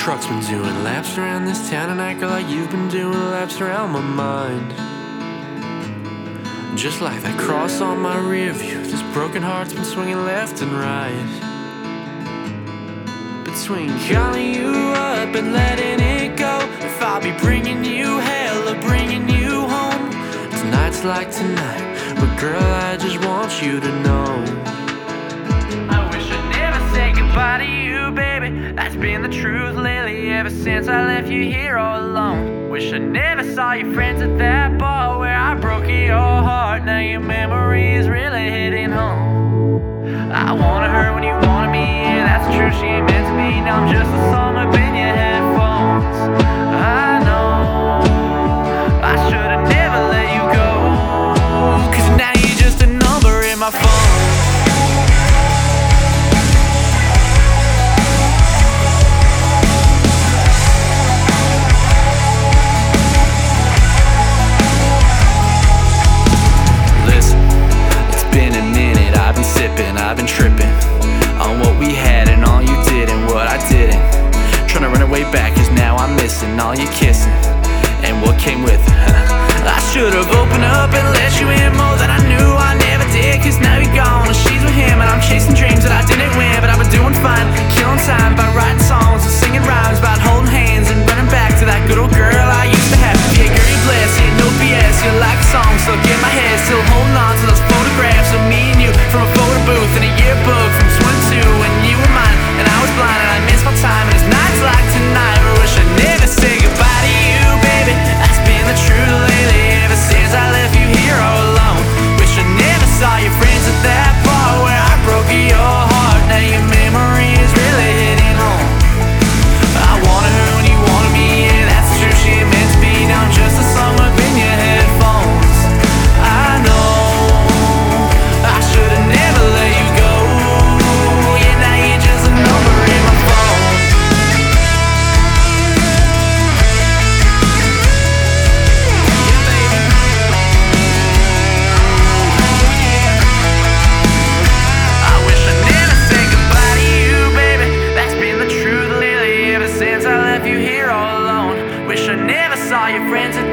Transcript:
truck's been doing laps around this town, and I feel like you've been doing laps around my mind. Just like that cross on my rear view, this broken heart's been swinging left and right. Between calling you up and letting it go, if I'll be bringing you hell or bringing you home. Tonight's like tonight, but girl, I just want you to know I wish I'd never say goodbye to you, baby. That's been the truth lately, ever since I left you here all alone. Wish I never saw your friends at that bar where I broke your heart. Now your memory is really hitting home. I wanted her when you wanted me, yeah, that's true, she ain't meant to be. Now I'm just a song up in your headphones. I know I should've never let you go, 'cause now you're just a number in my phone. I've been tripping on what we had and all you did and what I didn't. Trying to run away back, 'cause now I'm missing all your kissing and what came with it. I should've opened up and let you in more than I knew I never did, 'cause now you're gone and she's with him, and I'm chasing dreams that I didn't win. But I've been doing fine, killing time by writing songs and singing rhymes about holding hands and running back to that good old girl I used to have. Yeah, girl, you're blessed, yeah, no BS. You're like a song stuck in my head, still holding on to those photographs of me and you from a photo booth in a yearbook from 22 when you were mine and I was blind and I missed my time. And it's nights like tonight where I wish I'd never say goodbye to you, baby. That's been the truth lately, ever since I left you here all alone. Wish I never saw your friends at that bar where I broke your heart. Now your memory is really hitting home. I wanted her when you wanted me, yeah, that's true, she ain't meant to be. Now I'm just a song up in your headphones. I know I should've never let you go, yeah, now you're just a number in my phone. Yeah, baby. I wish I never said goodbye to you, baby. That's been the truth lately, ever since I left you here all alone. Wish I never saw your friends